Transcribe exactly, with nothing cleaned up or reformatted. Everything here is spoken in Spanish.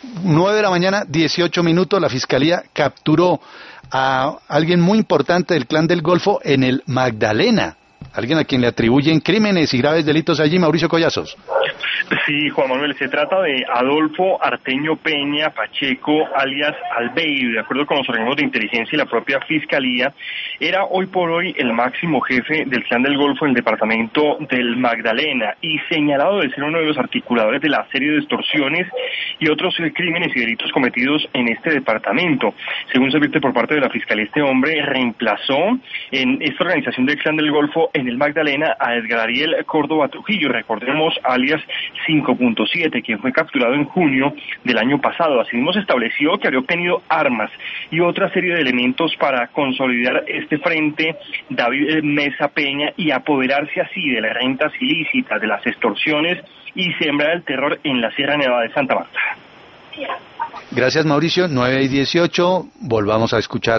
nueve de la mañana, dieciocho minutos, la Fiscalía capturó a alguien muy importante del Clan del Golfo en el Magdalena, alguien a quien le atribuyen crímenes y graves delitos allí, Mauricio Collazos. Sí, Juan Manuel, se trata de Adolfo Arteño Peña Pacheco, alias Albeiro. De acuerdo con los organismos de inteligencia y la propia Fiscalía, era hoy por hoy el máximo jefe del Clan del Golfo en el departamento del Magdalena y señalado de ser uno de los articuladores de la serie de extorsiones y otros crímenes y delitos cometidos en este departamento. Según se advierte por parte de la Fiscalía, este hombre reemplazó en esta organización del Clan del Golfo en el Magdalena a Edgar Ariel Córdoba Trujillo, recordemos, alias cinco punto siete, quien fue capturado en junio del año pasado. Asimismo, se estableció que había obtenido armas y otra serie de elementos para consolidar este frente David Mesa Peña y apoderarse así de las rentas ilícitas, de las extorsiones y sembrar el terror en la Sierra Nevada de Santa Marta. Gracias, Mauricio. nueve y dieciocho, volvamos a escuchar